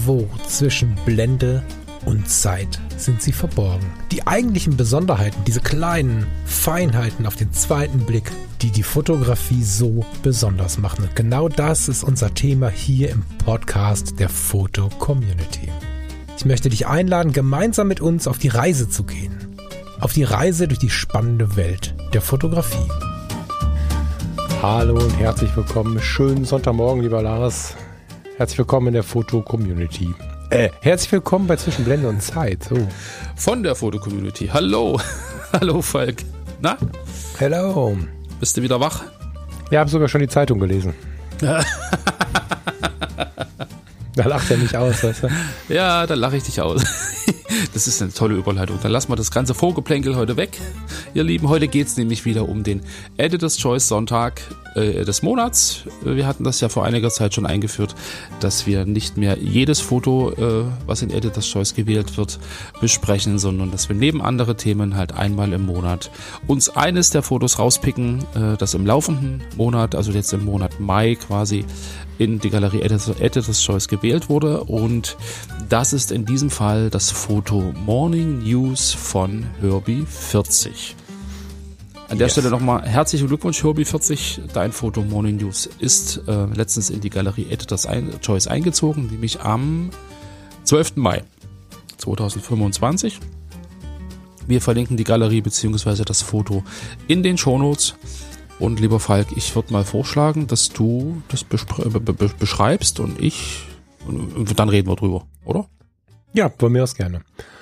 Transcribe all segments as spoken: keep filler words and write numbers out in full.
Irgendwo zwischen Blende und Zeit sind sie verborgen. Die eigentlichen Besonderheiten, diese kleinen Feinheiten auf den zweiten Blick, die die Fotografie so besonders machen. Und genau das ist unser Thema hier im Podcast der Foto Community. Ich möchte dich einladen, gemeinsam mit uns auf die Reise zu gehen. Auf die Reise durch die spannende Welt der Fotografie. Hallo und herzlich willkommen. Schönen Sonntagmorgen, lieber Lars. Herzlich willkommen in der Foto Community. Äh, herzlich willkommen bei Zwischen Blende und Zeit. So. Von der Foto Community. Hallo. Hallo, Falk. Na? Hello. Bist du wieder wach? Ja, habe sogar schon die Zeitung gelesen. Da lacht er mich aus, weißt du? Ja, da lache ich dich aus. Das ist eine tolle Überleitung. Dann lassen wir das ganze Vorgeplänkel heute weg. Ihr Lieben, heute geht es nämlich wieder um den Editor's Choice Sonntag äh, des Monats. Wir hatten das ja vor einiger Zeit schon eingeführt, dass wir nicht mehr jedes Foto, äh, was in Editor's Choice gewählt wird, besprechen, sondern dass wir neben andere Themen halt einmal im Monat uns eines der Fotos rauspicken, äh, das im laufenden Monat, also jetzt im Monat Mai quasi, in die Galerie Editor's Choice gewählt wurde, und das ist in diesem Fall das Foto Morning News von Herbie vierzig. An der yes. Stelle nochmal herzlichen Glückwunsch, Herbie vierzig. Dein Foto Morning News ist äh, letztens in die Galerie Editor's Choice eingezogen, nämlich am zwölften Mai zweitausendfünfundzwanzig. Wir verlinken die Galerie bzw. das Foto in den Shownotes. Und lieber Falk, ich würde mal vorschlagen, dass du das bespr- be- be- beschreibst und ich, und dann reden wir drüber, oder? Ja, von mir aus gerne.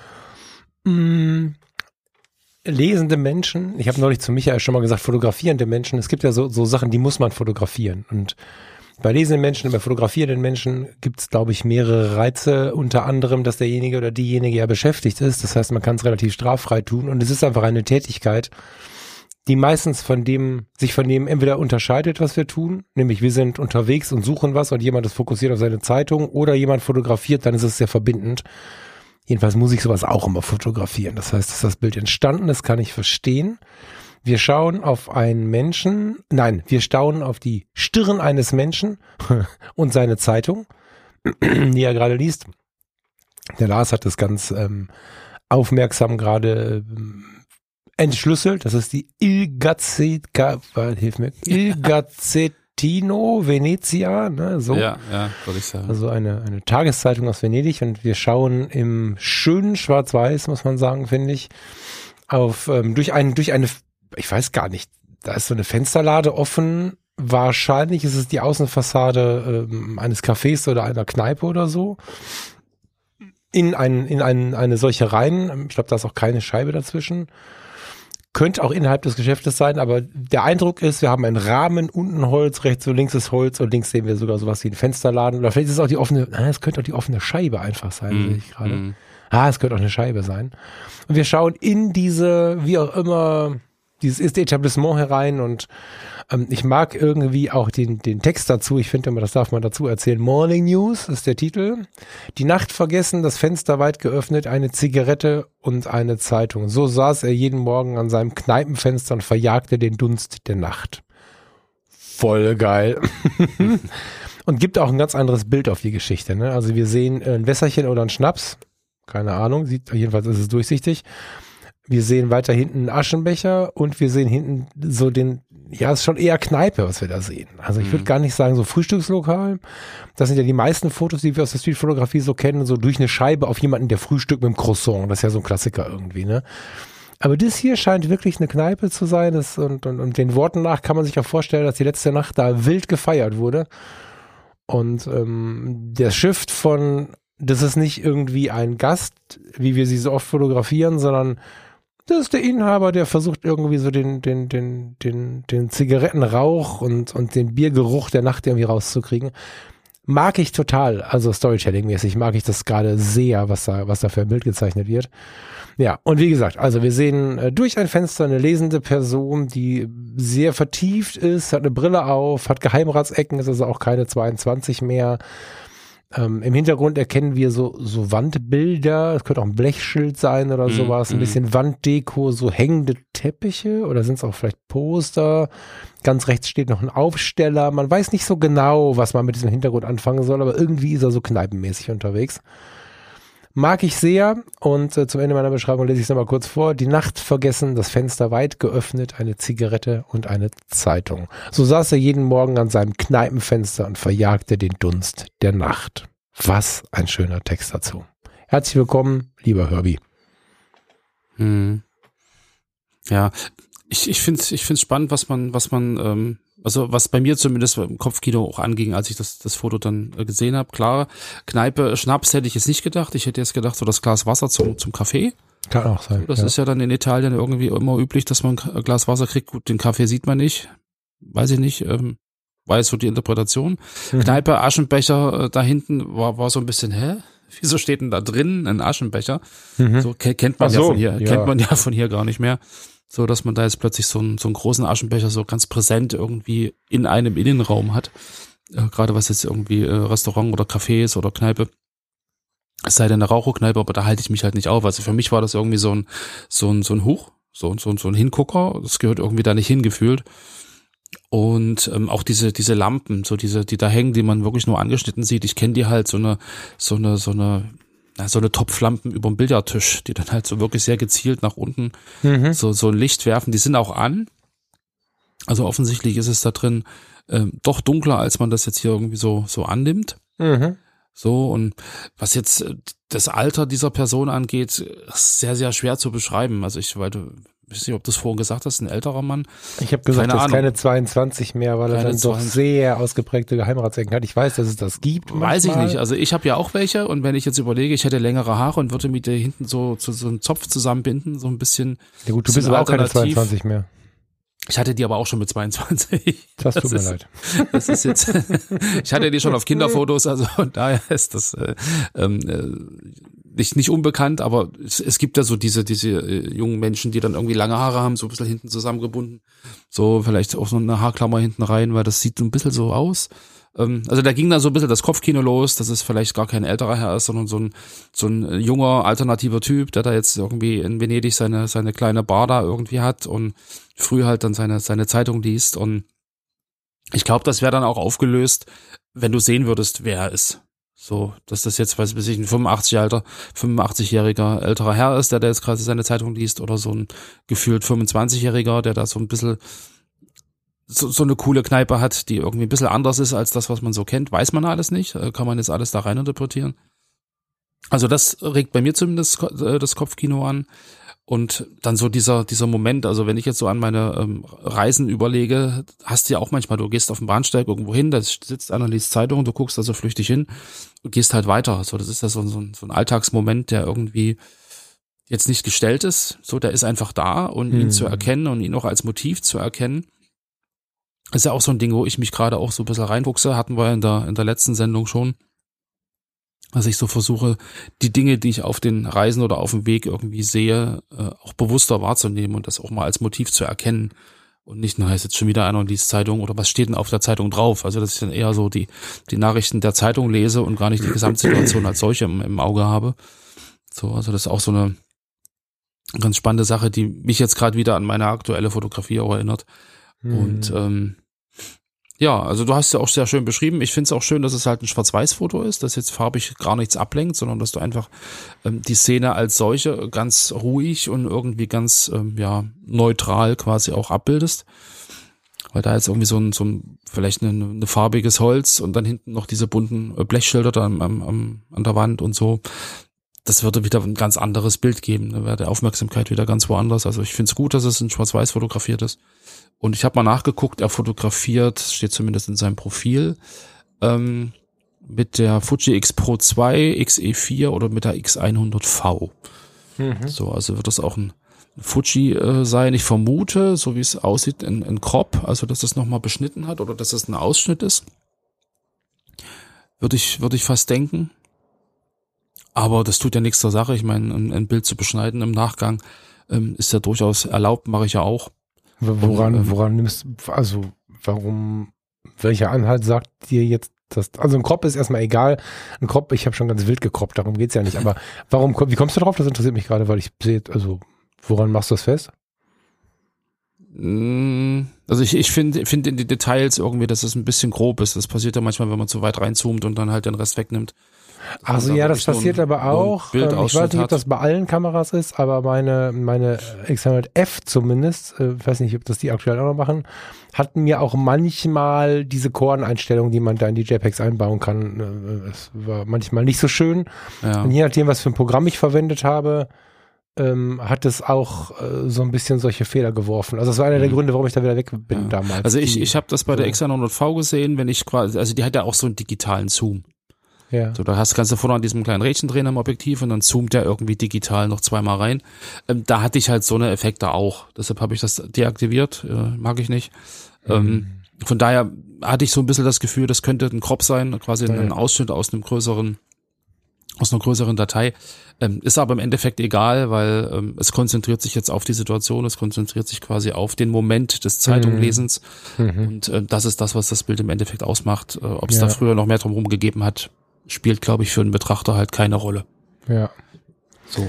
Mm, lesende Menschen, ich habe neulich zu Michael schon mal gesagt, fotografierende Menschen, es gibt ja so, so Sachen, die muss man fotografieren. Und bei lesenden Menschen, bei fotografierenden Menschen gibt es, glaube ich, mehrere Reize, unter anderem, dass derjenige oder diejenige ja beschäftigt ist. Das heißt, man kann es relativ straffrei tun, und es ist einfach eine Tätigkeit, die meistens von dem, sich von dem entweder unterscheidet, was wir tun, nämlich wir sind unterwegs und suchen was und jemand ist fokussiert auf seine Zeitung, oder jemand fotografiert, dann ist es sehr verbindend. Jedenfalls muss ich sowas auch immer fotografieren. Das heißt, dass das Bild entstanden ist, kann ich verstehen. Wir schauen auf einen Menschen, nein, wir staunen auf die Stirn eines Menschen und seine Zeitung, die er gerade liest. Der Lars hat das ganz ähm, aufmerksam gerade ähm, entschlüsselt. Das ist die Il Gazzetta, hilf mir, Il Gazzettino Venezia, ne, so. Ja, ja, würde ich sagen. Also eine, eine Tageszeitung aus Venedig, und wir schauen im schönen Schwarz-Weiß, muss man sagen, finde ich, auf, ähm, durch einen, durch eine, ich weiß gar nicht, da ist so eine Fensterlade offen. Wahrscheinlich ist es die Außenfassade ähm, eines Cafés oder einer Kneipe oder so. In ein, in ein, eine solche rein. Ich glaube, da ist auch keine Scheibe dazwischen. Könnte auch innerhalb des Geschäftes sein, aber der Eindruck ist, wir haben einen Rahmen, unten Holz, rechts und links ist Holz, und links sehen wir sogar sowas wie einen Fensterladen. Oder vielleicht ist es auch die offene, ah, es könnte auch die offene Scheibe einfach sein, mm, sehe ich gerade. Mm. Ah, es könnte auch eine Scheibe sein. Und wir schauen in diese, wie auch immer, dieses Etablissement herein, und ähm, ich mag irgendwie auch den, den Text dazu. Ich finde immer, das darf man dazu erzählen. Morning News ist der Titel. Die Nacht vergessen, das Fenster weit geöffnet, eine Zigarette und eine Zeitung. So saß er jeden Morgen an seinem Kneipenfenster und verjagte den Dunst der Nacht. Voll geil. Und gibt auch ein ganz anderes Bild auf die Geschichte, ne? Also wir sehen ein Wässerchen oder einen Schnaps. Keine Ahnung, sieht, jedenfalls ist es durchsichtig. Wir sehen weiter hinten einen Aschenbecher, und wir sehen hinten so den, ja, ist schon eher Kneipe, was wir da sehen. Also ich würde gar nicht sagen so Frühstückslokal. Das sind ja die meisten Fotos, die wir aus der Streetfotografie so kennen, so durch eine Scheibe auf jemanden, der frühstückt mit dem Croissant. Das ist ja so ein Klassiker irgendwie, ne? Aber das hier scheint wirklich eine Kneipe zu sein. Das, und, und, und den Worten nach kann man sich auch vorstellen, dass die letzte Nacht da wild gefeiert wurde. Und ähm, der Shift von, das ist nicht irgendwie ein Gast, wie wir sie so oft fotografieren, sondern das ist der Inhaber, der versucht irgendwie so den, den, den, den, den Zigarettenrauch und, und den Biergeruch der Nacht irgendwie rauszukriegen. Mag ich total, also Storytelling-mäßig mag ich das gerade sehr, was da, was da für ein Bild gezeichnet wird. Ja, und wie gesagt, also wir sehen äh, durch ein Fenster eine lesende Person, die sehr vertieft ist, hat eine Brille auf, hat Geheimratsecken, ist also auch keine zweiundzwanzig mehr. Ähm, Im Hintergrund erkennen wir so, so Wandbilder, es könnte auch ein Blechschild sein oder Mm, sowas, ein mm. bisschen Wanddeko, so hängende Teppiche oder sind es auch vielleicht Poster? Ganz rechts steht noch ein Aufsteller. Man weiß nicht so genau, was man mit diesem Hintergrund anfangen soll, aber irgendwie ist er so kneipenmäßig unterwegs. Mag ich sehr und äh, zum Ende meiner Beschreibung lese ich es nochmal kurz vor. Die Nacht vergessen, das Fenster weit geöffnet, eine Zigarette und eine Zeitung. So saß er jeden Morgen an seinem Kneipenfenster und verjagte den Dunst der Nacht. Was ein schöner Text dazu. Herzlich willkommen, lieber Herbie. Hm. Ja, ich, ich finde es ich find's spannend, was man, was man, ähm, also was bei mir zumindest im Kopfkino auch anging, als ich das, das Foto dann äh, gesehen habe. Klar, Kneipe, Schnaps hätte ich jetzt nicht gedacht. Ich hätte jetzt gedacht, so das Glas Wasser zum, zum Kaffee. Kann auch sein. Das ja. ist ja dann in Italien irgendwie immer üblich, dass man ein Glas Wasser kriegt. Gut, den Kaffee sieht man nicht. Weiß ich nicht. Ähm, war jetzt so die Interpretation. Mhm. Kneipe, Aschenbecher äh, da hinten war, war so ein bisschen, hä? Wieso steht denn da drin ein Aschenbecher? Mhm. So ke- kennt man Ach ja so, von hier, ja. kennt man ja von hier gar nicht mehr. So, dass man da jetzt plötzlich so einen, so einen großen Aschenbecher so ganz präsent irgendwie in einem Innenraum hat. Äh, gerade was jetzt irgendwie äh, Restaurant oder Café ist oder Kneipe. Es sei denn eine Raucherkneipe, aber da halte ich mich halt nicht auf. Also für mich war das irgendwie so ein, so ein, so ein Huch, so, so, so ein Hingucker. Das gehört irgendwie da nicht hingefühlt. Und ähm, auch diese diese Lampen, so diese, die da hängen, die man wirklich nur angeschnitten sieht. Ich kenne die halt so eine, so eine, so eine, na, so eine Topflampen über dem Billardtisch, die dann halt so wirklich sehr gezielt nach unten Mhm. so so ein Licht werfen. Die sind auch an. Also offensichtlich ist es da drin ähm, doch dunkler, als man das jetzt hier irgendwie so so annimmt. Mhm. So, und was jetzt äh, das Alter dieser Person angeht, ist sehr, sehr schwer zu beschreiben. Also ich weil du weiß nicht, ob du es vorhin gesagt hast, ein älterer Mann. Ich habe gesagt, Keine das ist Ahnung. keine zweiundzwanzig mehr, weil er Keine dann doch zweiundzwanzig. sehr ausgeprägte Geheimratsecken hat. Ich weiß, dass es das gibt. Weiß ich manchmal. nicht. Also ich habe ja auch welche und wenn ich jetzt überlege, ich hätte längere Haare und würde mir die hinten so zu so einem Zopf zusammenbinden, so ein bisschen. Ja gut, du bisschen bist aber auch keine alternativ. zweiundzwanzig mehr. Ich hatte die aber auch schon mit zweiundzwanzig. Das tut Das mir ist- leid. Das ist jetzt, ich hatte die schon auf Kinderfotos, also von daher ist das äh, ähm, äh, nicht nicht unbekannt, aber es, es gibt ja so diese diese äh, jungen Menschen, die dann irgendwie lange Haare haben, so ein bisschen hinten zusammengebunden, so vielleicht auch so eine Haarklammer hinten rein, weil das sieht so ein bisschen so aus. Ähm, also da ging dann so ein bisschen das Kopfkino los, dass es vielleicht gar kein älterer Herr ist, sondern so ein so ein junger alternativer Typ, der da jetzt irgendwie in Venedig seine seine kleine Bar da irgendwie hat und früh halt dann seine seine Zeitung liest und ich glaube, das wäre dann auch aufgelöst, wenn du sehen würdest, wer er ist. So, dass das jetzt, weiß ich, ein fünfundachtzig-jähriger, fünfundachtzig-jähriger älterer Herr ist, der da jetzt gerade seine Zeitung liest, oder so ein gefühlt fünfundzwanzig-jähriger, der da so ein bisschen so, so eine coole Kneipe hat, die irgendwie ein bisschen anders ist als das, was man so kennt. Weiß man alles nicht, äh, kann man jetzt alles da rein interpretieren. Also das regt bei mir zumindest äh, das Kopfkino an. Und dann so dieser dieser Moment, also wenn ich jetzt so an meine ähm, Reisen überlege, hast du ja auch manchmal, du gehst auf den Bahnsteig irgendwo hin, da sitzt einer, liest Zeitung, du guckst da so flüchtig hin und gehst halt weiter. So, das ist ja so, so, ein, so ein Alltagsmoment, der irgendwie jetzt nicht gestellt ist. So, der ist einfach da und ihn Hm. zu erkennen und ihn auch als Motiv zu erkennen, ist ja auch so ein Ding, wo ich mich gerade auch so ein bisschen reinfuchse, hatten wir in der in der letzten Sendung schon. Also ich so versuche, die Dinge, die ich auf den Reisen oder auf dem Weg irgendwie sehe, äh, auch bewusster wahrzunehmen und das auch mal als Motiv zu erkennen. Und nicht nur, ist jetzt schon wieder einer und liest Zeitung oder was steht denn auf der Zeitung drauf? Also dass ich dann eher so die die Nachrichten der Zeitung lese und gar nicht die Gesamtsituation als solche im, im Auge habe. So, also das ist auch so eine ganz spannende Sache, die mich jetzt gerade wieder an meine aktuelle Fotografie auch erinnert. Hm. Und ähm, ja, also du hast ja auch sehr schön beschrieben. Ich finde es auch schön, dass es halt ein Schwarz-Weiß-Foto ist, dass jetzt farbig gar nichts ablenkt, sondern dass du einfach ähm, die Szene als solche ganz ruhig und irgendwie ganz ähm, ja neutral quasi auch abbildest. Weil da jetzt irgendwie so ein, so ein vielleicht ein eine farbiges Holz und dann hinten noch diese bunten äh, Blechschilder da am, am, am, an der Wand und so. Das würde wieder ein ganz anderes Bild geben. Da wäre die Aufmerksamkeit wieder ganz woanders. Also ich finde es gut, dass es in Schwarz-Weiß fotografiert ist. Und ich habe mal nachgeguckt, er fotografiert, steht zumindest in seinem Profil, ähm, mit der Fuji X Pro zwei, X E vier oder mit der X hundert V. Mhm. So, also wird das auch ein Fuji äh, sein. Ich vermute, so wie es aussieht, ein, ein Crop, also dass das nochmal beschnitten hat oder dass das ein Ausschnitt ist. Würde ich, würde ich fast denken. Aber das tut ja nichts zur Sache. Ich meine, ein, ein Bild zu beschneiden im Nachgang ähm, ist ja durchaus erlaubt, mache ich ja auch. Woran, Und, ähm, woran nimmst, also warum, welcher Anhalt sagt dir jetzt, das, also ein Crop ist erstmal egal. Ein Crop, ich habe schon ganz wild gekroppt, darum geht's ja nicht. Aber warum, wie kommst du drauf? Das interessiert mich gerade, weil ich sehe, also woran machst du das fest? Also ich, ich finde finde in die Details irgendwie, dass es ein bisschen grob ist. Das passiert ja manchmal, wenn man zu weit reinzoomt und dann halt den Rest wegnimmt. Also ja, das passiert aber auch. Ich weiß nicht, ob das bei allen Kameras ist, aber meine meine X hundert F zumindest, ich weiß nicht, ob das die aktuell auch noch machen, hatten mir auch manchmal diese Korneinstellungen, die man da in die JPEGs einbauen kann. Es war manchmal nicht so schön. Ja. Und je nachdem, was für ein Programm ich verwendet habe, Ähm, hat es auch äh, so ein bisschen solche Fehler geworfen. Also das war einer der Gründe, warum ich da wieder weg bin ja. damals. Also ich, ich habe das bei so. der X hundert V gesehen, wenn ich quasi, also die hat ja auch so einen digitalen Zoom. Ja. So, da hast du kannst du vorne an diesem kleinen Rädchen drehen am Objektiv und dann zoomt der irgendwie digital noch zweimal rein. Ähm, da hatte ich halt so eine Effekte auch. Deshalb habe ich das deaktiviert. Äh, mag ich nicht. Mhm. Ähm, von daher hatte ich so ein bisschen das Gefühl, das könnte ein Crop sein, quasi ja. ein Ausschnitt aus einem größeren aus einer größeren Datei. Ähm, ist aber im Endeffekt egal, weil ähm, es konzentriert sich jetzt auf die Situation, es konzentriert sich quasi auf den Moment des Zeitunglesens mhm. und äh, das ist das, was das Bild im Endeffekt ausmacht. Äh, Ob es ja. da früher noch mehr drum herum gegeben hat, spielt, glaube ich, für den Betrachter halt keine Rolle. Ja. So.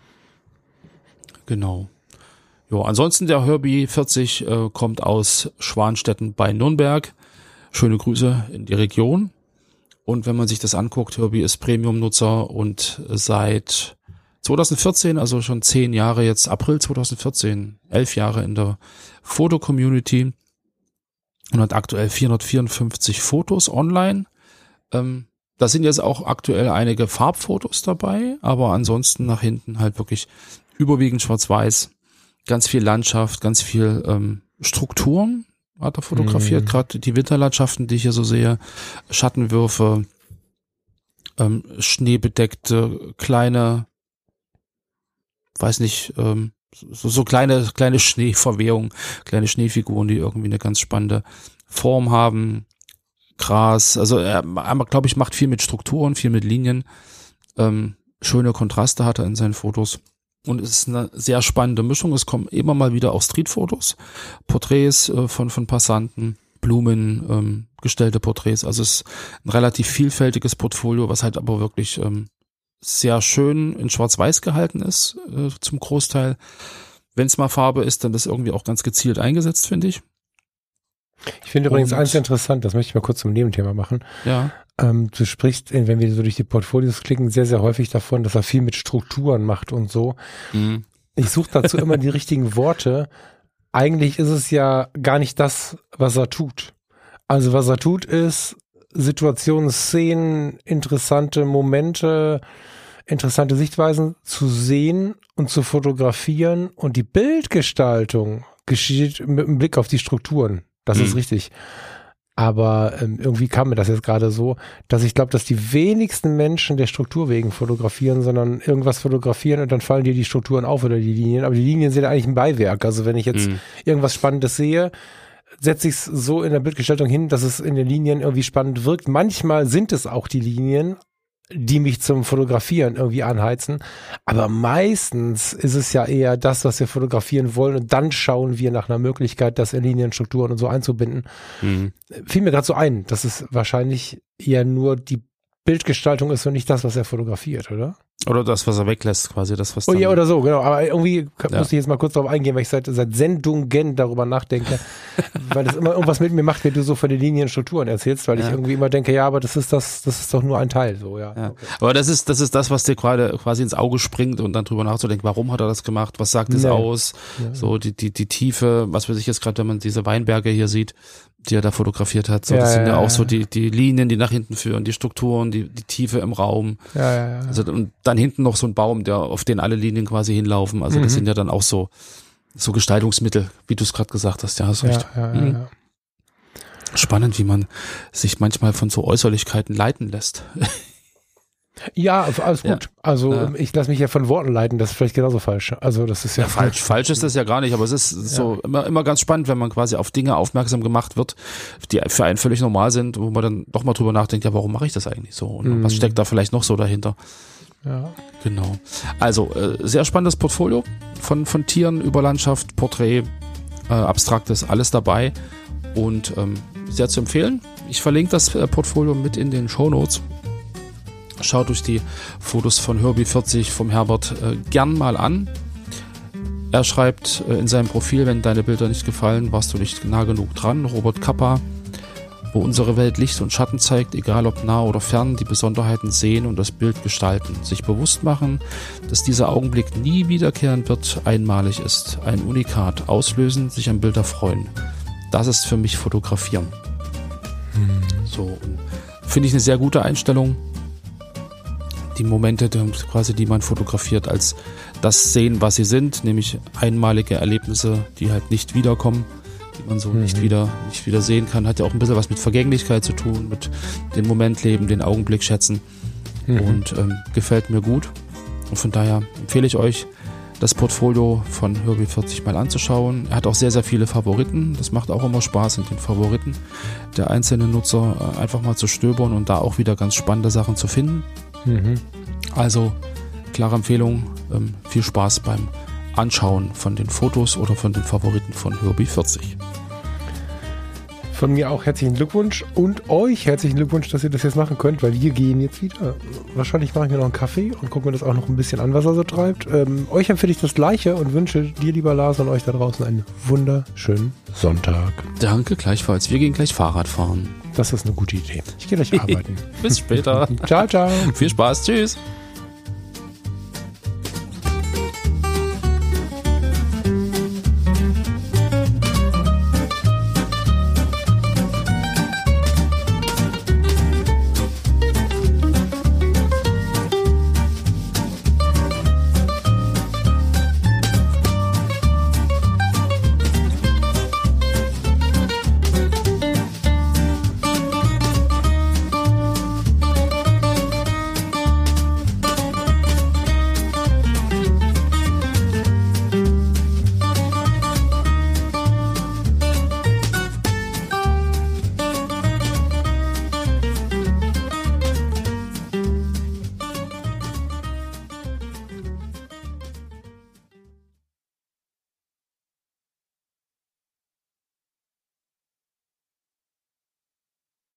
Genau. Jo, ansonsten der Herbie vierzig äh, kommt aus Schwanstetten bei Nürnberg. Schöne Grüße in die Region. Und wenn man sich das anguckt, Herbie ist Premium-Nutzer und seit zwanzig vierzehn, also schon zehn Jahre jetzt, April zwanzig vierzehn, elf Jahre in der Foto-Community und hat aktuell vierhundertvierundfünfzig Fotos online. Ähm, da sind jetzt auch aktuell einige Farbfotos dabei, aber ansonsten nach hinten halt wirklich überwiegend schwarz-weiß, ganz viel Landschaft, ganz viel ähm, Strukturen. Hat er fotografiert, mhm. gerade die Winterlandschaften, die ich hier so sehe, Schattenwürfe, ähm, schneebedeckte, kleine, weiß nicht, ähm, so, so kleine, kleine Schneeverwehungen, kleine Schneefiguren, die irgendwie eine ganz spannende Form haben, Gras, also er, er glaube ich, macht viel mit Strukturen, viel mit Linien, ähm, schöne Kontraste hat er in seinen Fotos. Und es ist eine sehr spannende Mischung. Es kommen immer mal wieder auch Streetfotos, Porträts äh, von von Passanten, Blumen, ähm, gestellte Porträts. Also es ist ein relativ vielfältiges Portfolio, was halt aber wirklich ähm, sehr schön in Schwarz-Weiß gehalten ist, äh, zum Großteil. Wenn es mal Farbe ist, dann das irgendwie auch ganz gezielt eingesetzt, finde ich. Ich finde übrigens eins interessant, das möchte ich mal kurz zum Nebenthema machen. Ja. Ähm, du sprichst, wenn wir so durch die Portfolios klicken, sehr, sehr häufig davon, dass er viel mit Strukturen macht und so. Mhm. Ich suche dazu immer die richtigen Worte. Eigentlich ist es ja gar nicht das, was er tut. Also was er tut, ist Situationen, Szenen, interessante Momente, interessante Sichtweisen zu sehen und zu fotografieren. Und die Bildgestaltung geschieht mit einem Blick auf die Strukturen. Das mhm. ist richtig. Aber ähm, irgendwie kam mir das jetzt gerade so, dass ich glaube, dass die wenigsten Menschen der Struktur wegen fotografieren, sondern irgendwas fotografieren und dann fallen dir die Strukturen auf oder die Linien. Aber die Linien sind ja eigentlich ein Beiwerk. Also wenn ich jetzt mhm. irgendwas Spannendes sehe, setze ich es so in der Bildgestaltung hin, dass es in den Linien irgendwie spannend wirkt. Manchmal sind es auch die Linien, die mich zum Fotografieren irgendwie anheizen. Aber meistens ist es ja eher das, was wir fotografieren wollen und dann schauen wir nach einer Möglichkeit, das in Linienstrukturen und so einzubinden. Mhm. Fiel mir gerade so ein, dass es wahrscheinlich eher nur die Bildgestaltung ist und nicht das, was er fotografiert, oder? Oder das, was er weglässt, quasi das, was Oh dann ja, oder so, genau. Aber irgendwie ja. musste ich jetzt mal kurz darauf eingehen, weil ich seit, seit Sendungen darüber nachdenke, weil das immer irgendwas mit mir macht, wenn du so von den Linienstrukturen erzählst, weil ja. ich irgendwie immer denke, ja, aber das ist das, das ist doch nur ein Teil, so, ja. ja. Okay. Aber das ist, das ist das, was dir gerade quasi ins Auge springt und dann drüber nachzudenken, warum hat er das gemacht, was sagt es nee. aus, ja. so die, die, die Tiefe, was weiß ich jetzt gerade, wenn man diese Weinberge hier sieht, die er da fotografiert hat, so, ja, das sind ja, ja auch ja. so die, die Linien, die nach hinten führen, die Strukturen, die, die Tiefe im Raum. Ja, ja, ja. Also, und dann hinten noch so ein Baum, der, auf den alle Linien quasi hinlaufen. Also, mhm. das sind ja dann auch so, so Gestaltungsmittel, wie du es gerade gesagt hast. Ja, hast ja, recht. Ja, mhm. ja. Spannend, wie man sich manchmal von so Äußerlichkeiten leiten lässt. Ja, alles gut. Ja. Also ja. ich lasse mich ja von Worten leiten, das ist vielleicht genauso falsch. Also das ist ja, ja falsch. Falsch ist das ja gar nicht, aber es ist so ja. immer immer ganz spannend, wenn man quasi auf Dinge aufmerksam gemacht wird, die für einen völlig normal sind, wo man dann doch mal drüber nachdenkt, ja, warum mache ich das eigentlich so? Und mhm. was steckt da vielleicht noch so dahinter? Ja. Genau. Also äh, sehr spannendes Portfolio von von Tieren über Landschaft, Porträt, äh, Abstraktes, alles dabei und ähm, sehr zu empfehlen. ich verlinke das äh, Portfolio mit in den Shownotes. Schaut euch die Fotos von Herbie vierzig vom Herbert äh, gern mal an. Er schreibt äh, in seinem Profil, wenn deine Bilder nicht gefallen, warst du nicht nah genug dran. Robert Kappa, wo unsere Welt Licht und Schatten zeigt, egal ob nah oder fern, die Besonderheiten sehen und das Bild gestalten. Sich bewusst machen, dass dieser Augenblick nie wiederkehren wird, einmalig ist. Ein Unikat. Auslösen, sich am Bild erfreuen. Das ist für mich Fotografieren. Hm. So, finde ich eine sehr gute Einstellung. Die Momente, die, quasi, die man fotografiert, als das sehen, was sie sind, nämlich einmalige Erlebnisse, die halt nicht wiederkommen, die man so mhm. nicht wieder, nicht wieder sehen kann, hat ja auch ein bisschen was mit Vergänglichkeit zu tun, mit dem Moment leben, den Augenblick schätzen mhm. und ähm, gefällt mir gut. Und von daher empfehle ich euch, das Portfolio von Herbie vierzig mal anzuschauen. Er hat auch sehr, sehr viele Favoriten. Das macht auch immer Spaß, in den Favoriten der einzelnen Nutzer äh, einfach mal zu stöbern und da auch wieder ganz spannende Sachen zu finden. Mhm. Also, klare Empfehlung, ähm, viel Spaß beim Anschauen von den Fotos oder von den Favoriten von Herbie vierzig. Von mir auch herzlichen Glückwunsch und euch herzlichen Glückwunsch, dass ihr das jetzt machen könnt, weil wir gehen jetzt wieder. Wahrscheinlich mache ich mir noch einen Kaffee und gucke mir das auch noch ein bisschen an, was er so treibt. Ähm, euch empfehle ich das Gleiche und wünsche dir, lieber Lars, und euch da draußen einen wunderschönen Sonntag. Danke, gleichfalls. Wir gehen gleich Fahrrad fahren. Das ist eine gute Idee. Ich gehe gleich arbeiten. Bis später. Ciao, ciao. Viel Spaß. Tschüss.